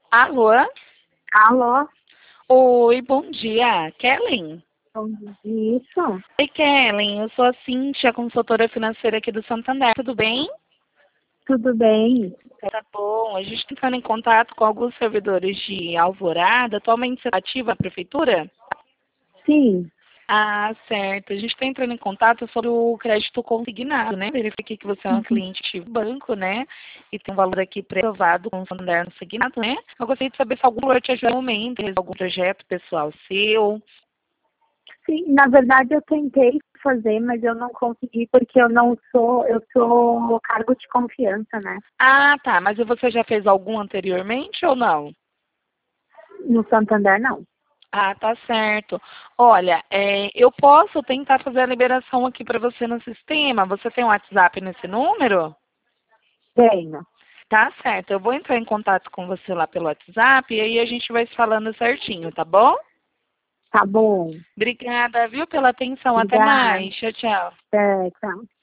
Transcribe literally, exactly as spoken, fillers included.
Alô? Alô? Oi, bom dia. Kellen? Bom dia. Isso? Oi, Kellen. Eu sou a Cíntia, consultora financeira aqui do Santander. Tudo bem? Tudo bem? Tá bom. A gente está entrando em contato com alguns servidores de Alvorada. Atualmente você está ativa na prefeitura? Sim. Ah, certo. A gente está entrando em contato sobre o crédito consignado, né? Verifiquei que você é uma Uhum. cliente do banco, né? E tem um valor aqui pré-aprovado com o Santander no consignado, né? Eu gostaria de saber se algum valor te ajuda no momento, algum projeto pessoal seu. Sim, na verdade eu tentei fazer, mas eu não consegui porque eu não sou, eu sou cargo de confiança, né? Ah, tá. Mas você já fez algum anteriormente ou não? No Santander não. Ah, tá certo. Olha, é, eu posso tentar fazer a liberação aqui para você no sistema. Você tem um WhatsApp nesse número? Tenho. Tá certo. Eu vou entrar em contato com você lá pelo WhatsApp e aí a gente vai se falando certinho, tá bom? Tá bom. Obrigada, viu, pela atenção. Até Obrigada. mais. Tchau, tchau. É, tchau.